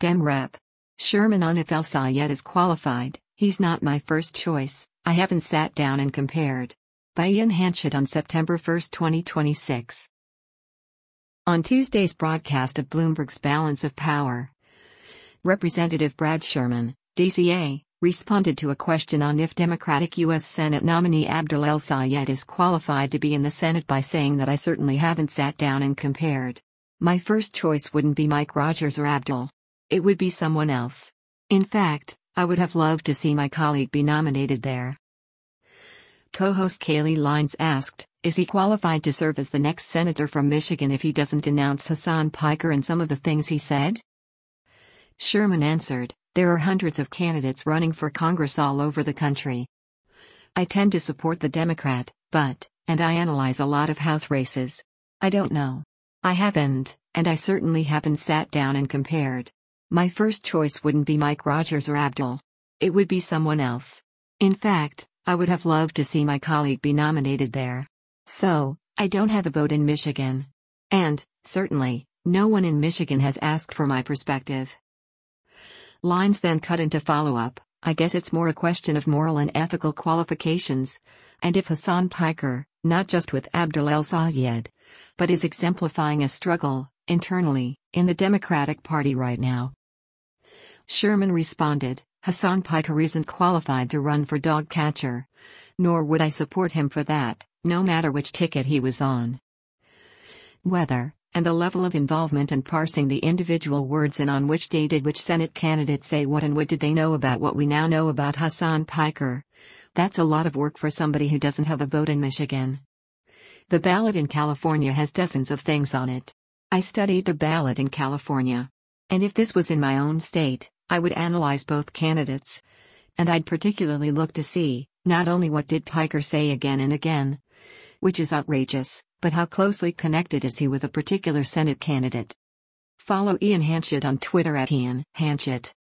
Dem Rep. Sherman on if El-Sayed is qualified, he's not my first choice, I haven't sat down and compared. By Ian Hanchett on September 1, 2026. On Tuesday's broadcast of Bloomberg's Balance of Power, Representative Brad Sherman, DCA, responded to a question on if Democratic U.S. Senate nominee Abdul El-Sayed is qualified to be in the Senate by saying that I certainly haven't sat down and compared. My first choice wouldn't be Mike Rogers or Abdul. It would be someone else. In fact, I would have loved to see my colleague be nominated there. Co-host Kaylee Lines asked, is he qualified to serve as the next senator from Michigan if he doesn't denounce Hasan Piker and some of the things he said? Sherman answered, there are hundreds of candidates running for Congress all over the country. I tend to support the Democrat, and I analyze a lot of House races. I don't know. I haven't, and I certainly haven't sat down and compared. My first choice wouldn't be Mike Rogers or Abdul. It would be someone else. In fact, I would have loved to see my colleague be nominated there. So, I don't have a vote in Michigan. And, certainly, no one in Michigan has asked for my perspective. Lines then cut into follow-up, I guess it's more a question of moral and ethical qualifications. And if Hasan Piker, not just with Abdul El-Sayed, but is exemplifying a struggle, internally, in the Democratic Party right now. Sherman responded, Hasan Piker isn't qualified to run for dog catcher. Nor would I support him for that, no matter which ticket he was on. Whether, and the level of involvement and parsing the individual words and on which day did which Senate candidate say what and what did they know about what we now know about Hasan Piker. That's a lot of work for somebody who doesn't have a vote in Michigan. The ballot in California has dozens of things on it. I studied the ballot in California. And if this was in my own state, I would analyze both candidates. And I'd particularly look to see, not only what did Piker say again and again, which is outrageous, but how closely connected is he with a particular Senate candidate. Follow Ian Hanchett on Twitter @Ian Hanchett.